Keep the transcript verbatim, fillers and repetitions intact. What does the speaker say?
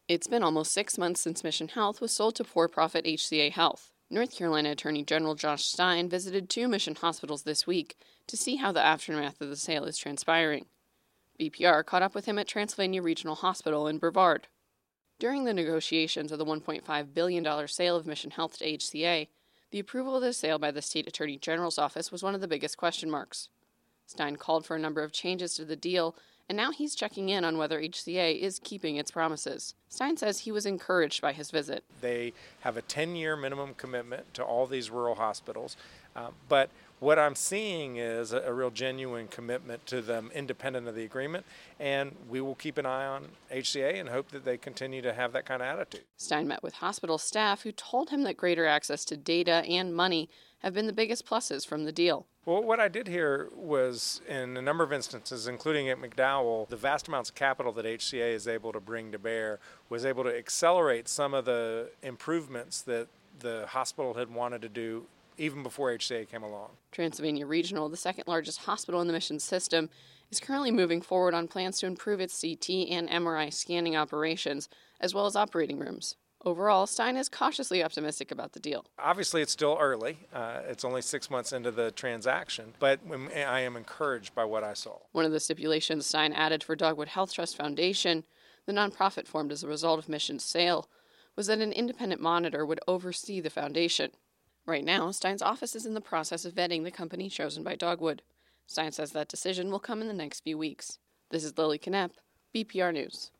It's been almost six months since Mission Health was sold to for-profit H C A Health. North Carolina Attorney General Josh Stein visited two Mission hospitals this week to see how the aftermath of the sale is transpiring. B P R caught up with him at Transylvania Regional Hospital in Brevard. During the negotiations of the one point five billion dollars sale of Mission Health to H C A, the approval of the sale by the State Attorney General's office was one of the biggest question marks. Stein called for a number of changes to the deal, and now he's checking in on whether H C A is keeping its promises. Stein says he was encouraged by his visit. They have a ten-year minimum commitment to all these rural hospitals, uh, but what I'm seeing is a, a real genuine commitment to them independent of the agreement, and we will keep an eye on H C A and hope that they continue to have that kind of attitude. Stein met with hospital staff who told him that greater access to data and money have been the biggest pluses from the deal. Well, what I did hear was, in a number of instances, including at McDowell, the vast amounts of capital that H C A is able to bring to bear was able to accelerate some of the improvements that the hospital had wanted to do even before H C A came along. Transylvania Regional, the second largest hospital in the Mission system, is currently moving forward on plans to improve its C T and M R I scanning operations, as well as operating rooms. Overall, Stein is cautiously optimistic about the deal. Obviously, it's still early. Uh, it's only six months into the transaction, but I am encouraged by what I saw. One of the stipulations Stein added for Dogwood Health Trust Foundation, the nonprofit formed as a result of Mission's sale, was that an independent monitor would oversee the foundation. Right now, Stein's office is in the process of vetting the company chosen by Dogwood. Stein says that decision will come in the next few weeks. This is Lily Knepp, B P R News.